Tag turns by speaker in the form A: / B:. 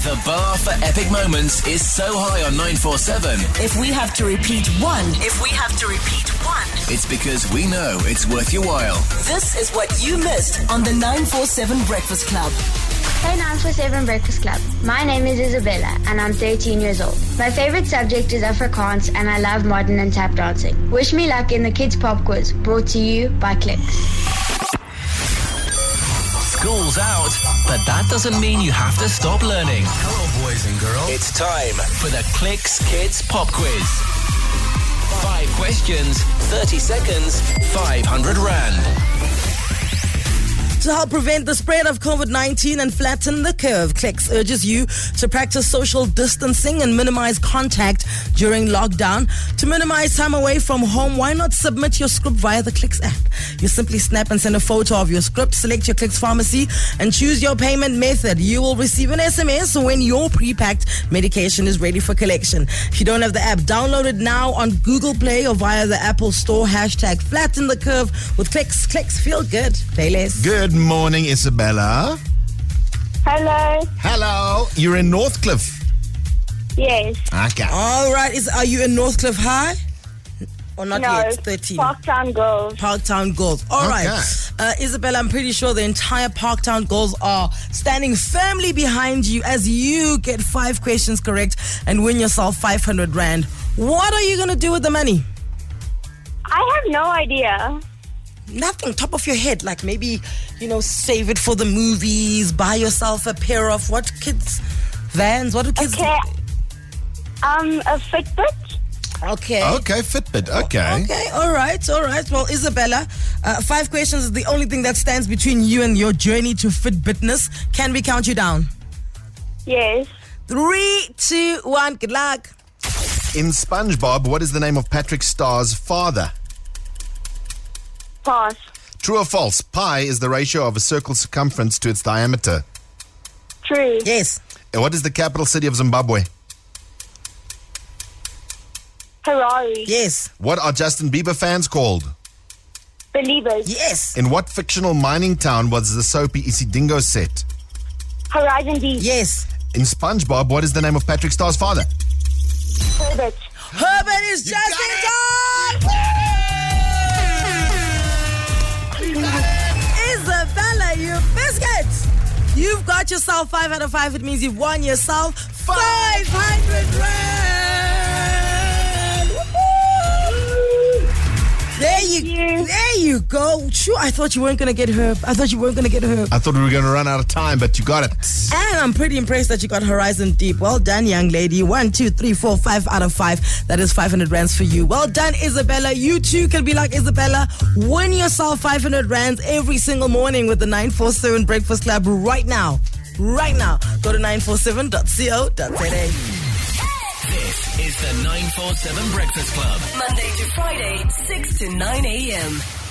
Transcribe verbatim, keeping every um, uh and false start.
A: The bar for epic moments is so high on nine four seven.
B: If we have to repeat one,
C: If we have to repeat one,
A: It's because we know it's worth your while.
B: this is what you missed on the nine four seven Breakfast Club.
D: Hey nine four seven Breakfast Club. My name is Isabella and I'm thirteen years old. My favorite subject is Afrikaans and I love modern and tap dancing. Wish me luck in the Kids Pop Quiz, brought to you by Clicks.
A: School's out, but that doesn't mean you have to stop learning.
E: Hello, boys and girls.
A: It's time for the Clicks Kids Pop Quiz. Five questions, thirty seconds, five hundred rand.
F: To help prevent the spread of COVID nineteen and flatten the curve, Clicks urges you to practice social distancing and minimize contact during lockdown. To minimize time away from home, why not submit your script via the Clicks app? You simply snap and send a photo of your script, select your Clicks pharmacy, and choose your payment method. You will receive an S M S when your pre-packed medication is ready for collection. If you don't have the app, download it now on Google Play or via the Apple Store. Hashtag flatten the curve with Clicks. Clicks, feel good. Pay less.
E: Good morning, Isabella.
D: Hello.
E: Hello. You're in Northcliffe.
D: Yes.
E: Okay.
F: All right. Is are you in Northcliffe High? Or not
D: No.
F: yet? thirteen.
D: Parktown Girls.
F: Parktown Girls. All right.
E: Okay.
F: Uh, Isabella, I'm pretty sure the entire Parktown Girls are standing firmly behind you as you get five questions correct and win yourself five hundred rand. What are you going to do with the money?
D: I have no idea.
F: Nothing, top of your head. Like maybe, you know, save it for the movies, buy yourself a pair of what kids? Vans? What do kids
D: Okay. Um, a Fitbit.
F: Okay.
E: Okay, Fitbit. Okay.
F: Okay, all right, all right. Well, Isabella, uh, five questions is the only thing that stands between you and your journey to Fitbitness. Can we count you down?
D: Yes.
F: Three, two, one. Good luck.
E: In SpongeBob, what is the name of Patrick Starr's father?
D: Pass.
E: True or false? Pi is the ratio of a circle's circumference to its diameter.
D: True.
F: Yes.
E: And what is the capital city of Zimbabwe?
D: Harare.
F: Yes.
E: What are Justin Bieber fans called?
D: Believers.
F: Yes.
E: In what fictional mining town was the soapy Isidingo set?
D: Horizon D.
F: Yes.
E: In SpongeBob, what is the name of Patrick Starr's father?
D: Herbert.
F: Herbert is just in time. Isabella, you biscuits. You've got yourself five out of five. It means you've won yourself five hundred rand. Woo-hoo. There you,
D: you.
F: there you go. Sure, I thought you weren't gonna get her. I thought you weren't gonna get her.
E: I thought we were going to run out of time, but you got it.
F: And I'm pretty impressed that you got Horizon Deep. Well done, young lady. One, two, three, four, five out of five. That is five hundred rands for you. Well done, Isabella. You too can be like Isabella. Win yourself five hundred rands every single morning with the nine four seven Breakfast Club right now. Right now. Go to nine four seven dot co dot za.
A: This is the nine four seven Breakfast Club.
B: Monday to Friday, six to nine a.m.